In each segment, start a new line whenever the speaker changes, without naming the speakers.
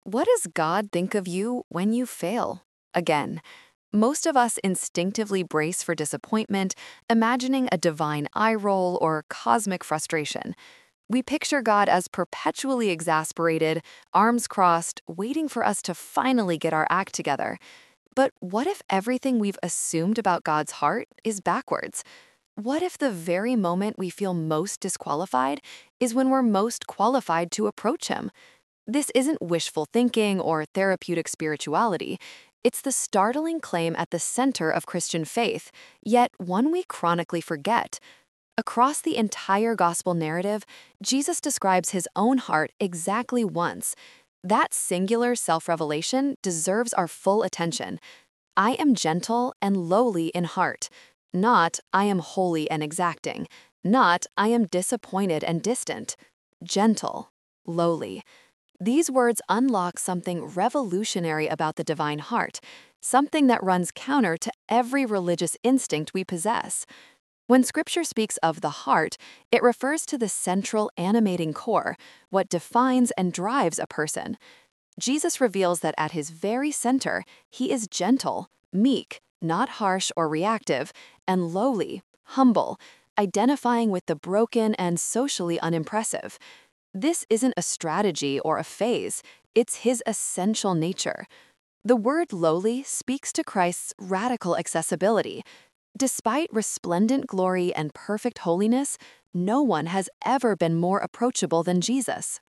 What does God think of you when you fail? Again, most of us instinctively brace for disappointment, imagining a divine eye roll or cosmic frustration. We picture God as perpetually exasperated, arms crossed, waiting for us to finally get our act together. But what if everything we've assumed about God's heart is backwards? What if the very moment we feel most disqualified is when we're most qualified to approach Him? This isn't wishful thinking or therapeutic spirituality. It's the startling claim at the center of Christian faith, yet one we chronically forget. Across the entire gospel narrative, Jesus describes His own heart exactly once. That singular self-revelation deserves our full attention. I am gentle and lowly in heart. Not, I am holy and exacting. Not, I am disappointed and distant. Gentle, lowly. These words unlock something revolutionary about the divine heart, something that runs counter to every religious instinct we possess. When Scripture speaks of the heart, it refers to the central animating core, what defines and drives a person. Jesus reveals that at His very center, He is gentle, meek, not harsh or reactive, and lowly, humble, identifying with the broken and socially unimpressive. This isn't a strategy or a phase, it's His essential nature. The word lowly speaks to Christ's radical accessibility. Despite resplendent glory and perfect holiness, no one has ever been more approachable than Jesus.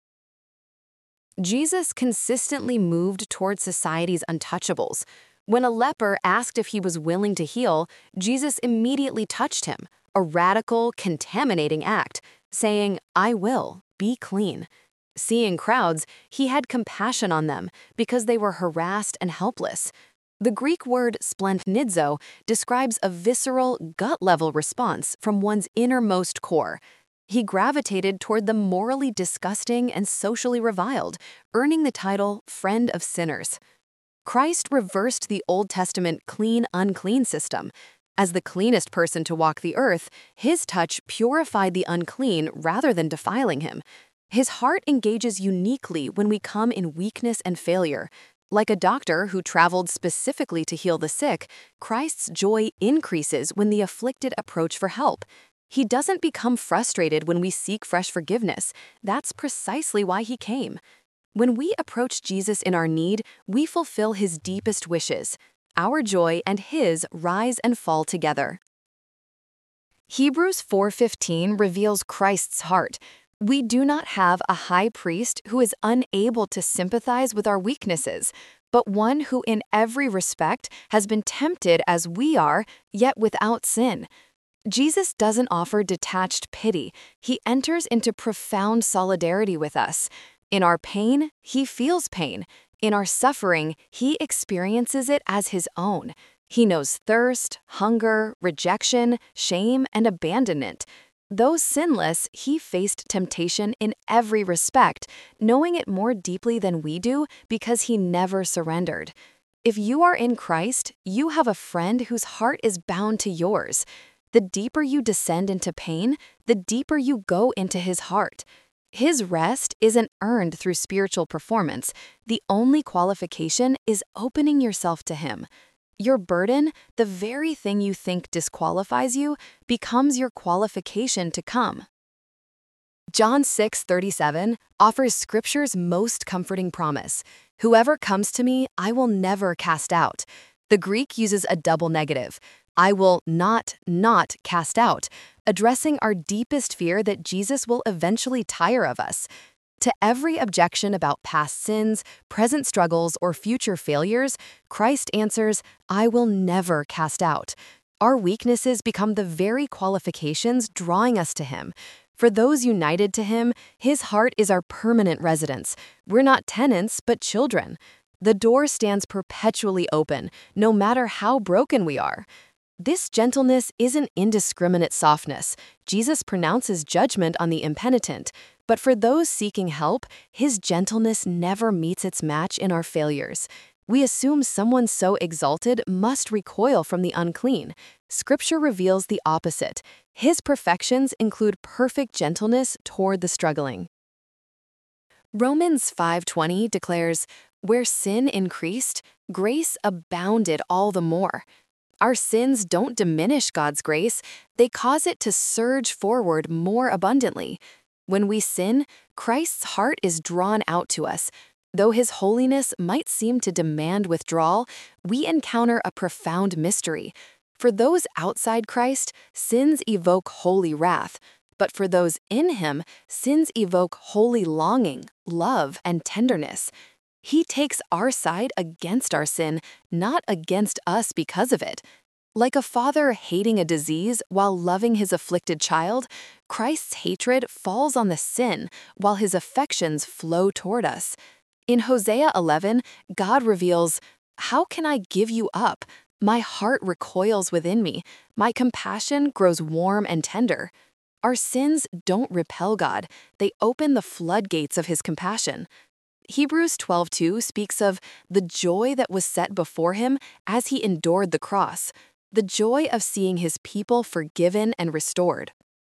Jesus consistently moved toward society's untouchables. When a leper asked if he was willing to heal, Jesus immediately touched him, a radical, contaminating act, saying, "I will. Be clean." Seeing crowds, He had compassion on them because they were harassed and helpless. The Greek word splendnidzo describes a visceral, gut-level response from one's innermost core. He gravitated toward the morally disgusting and socially reviled, earning the title Friend of Sinners. Christ reversed the Old Testament clean-unclean system. As the cleanest person to walk the earth, His touch purified the unclean rather than defiling him. His heart engages uniquely when we come in weakness and failure. Like a doctor who traveled specifically to heal the sick, Christ's joy increases when the afflicted approach for help. He doesn't become frustrated when we seek fresh forgiveness. That's precisely why He came. When we approach Jesus in our need, we fulfill His deepest wishes. Our joy and His rise and fall together. Hebrews 4:15 reveals Christ's heart. We do not have a high priest who is unable to sympathize with our weaknesses, but one who in every respect has been tempted as we are, yet without sin. Jesus doesn't offer detached pity. He enters into profound solidarity with us. In our pain, He feels pain. In our suffering, He experiences it as His own. He knows thirst, hunger, rejection, shame, and abandonment. Though sinless, He faced temptation in every respect, knowing it more deeply than we do because He never surrendered. If you are in Christ, you have a friend whose heart is bound to yours. The deeper you descend into pain, the deeper you go into His heart. His rest isn't earned through spiritual performance. The only qualification is opening yourself to Him. Your burden, the very thing you think disqualifies you, becomes your qualification to come. John 6:37 offers Scripture's most comforting promise. Whoever comes to me, I will never cast out. The Greek uses a double negative. I will not cast out, addressing our deepest fear that Jesus will eventually tire of us. To every objection about past sins, present struggles, or future failures, Christ answers, I will never cast out. Our weaknesses become the very qualifications drawing us to Him. For those united to Him, His heart is our permanent residence. We're not tenants, but children. The door stands perpetually open, no matter how broken we are. This gentleness isn't indiscriminate softness. Jesus pronounces judgment on the impenitent, but for those seeking help, His gentleness never meets its match in our failures. We assume someone so exalted must recoil from the unclean. Scripture reveals the opposite. His perfections include perfect gentleness toward the struggling. Romans 5:20 declares, Where sin increased, grace abounded all the more. Our sins don't diminish God's grace, they cause it to surge forward more abundantly. When we sin, Christ's heart is drawn out to us. Though his holiness might seem to demand withdrawal, we encounter a profound mystery. For those outside Christ, sins evoke holy wrath. But for those in him, sins evoke holy longing, love, and tenderness. He takes our side against our sin, not against us because of it. Like a father hating a disease while loving his afflicted child, Christ's hatred falls on the sin while his affections flow toward us. In Hosea 11, God reveals, "How can I give you up? My heart recoils within me. My compassion grows warm and tender." Our sins don't repel God, they open the floodgates of his compassion. Hebrews 12:2 speaks of the joy that was set before him as he endured the cross, the joy of seeing his people forgiven and restored.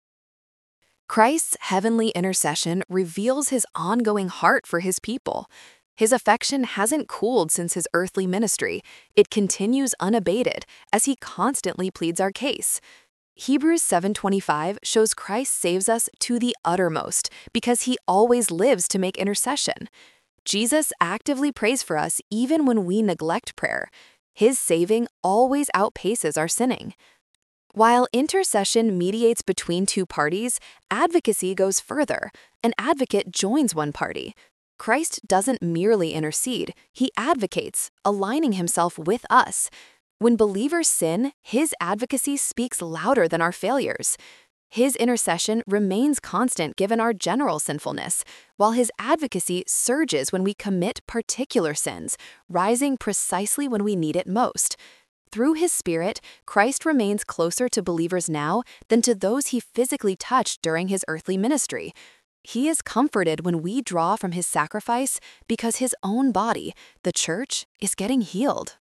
Christ's heavenly intercession reveals his ongoing heart for his people. His affection hasn't cooled since his earthly ministry. It continues unabated as he constantly pleads our case. Hebrews 7:25 shows Christ saves us to the uttermost because he always lives to make intercession. Jesus actively prays for us even when we neglect prayer. His saving always outpaces our sinning. While intercession mediates between two parties, advocacy goes further. An advocate joins one party. Christ doesn't merely intercede, he advocates, aligning himself with us. When believers sin, his advocacy speaks louder than our failures. His intercession remains constant given our general sinfulness, while his advocacy surges when we commit particular sins, rising precisely when we need it most. Through his Spirit, Christ remains closer to believers now than to those he physically touched during his earthly ministry. He is comforted when we draw from his sacrifice because his own body, the church, is getting healed.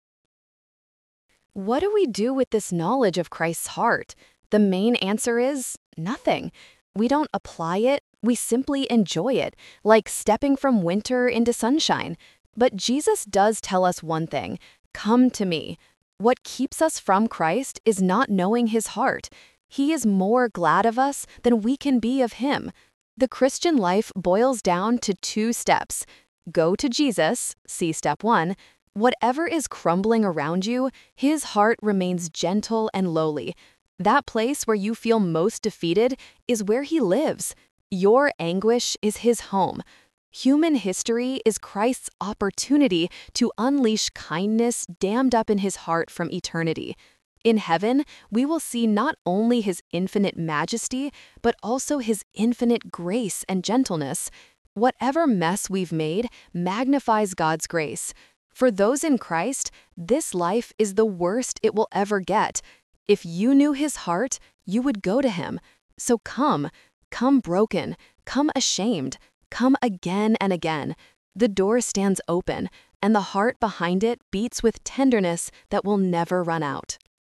What do we do with this knowledge of Christ's heart? The main answer is nothing. We don't apply it, we simply enjoy it, like stepping from winter into sunshine. But Jesus does tell us one thing: come to me. What keeps us from Christ is not knowing his heart. He is more glad of us than we can be of him. The Christian life boils down to 2 steps. Go to Jesus, see step 1. Whatever is crumbling around you, his heart remains gentle and lowly. That place where you feel most defeated is where he lives. Your anguish is his home. Human history is Christ's opportunity to unleash kindness dammed up in his heart from eternity. In heaven, we will see not only his infinite majesty, but also his infinite grace and gentleness. Whatever mess we've made magnifies God's grace. For those in Christ, this life is the worst it will ever get. If you knew his heart, you would go to him. So come broken, come ashamed, come again and again. The door stands open, and the heart behind it beats with tenderness that will never run out.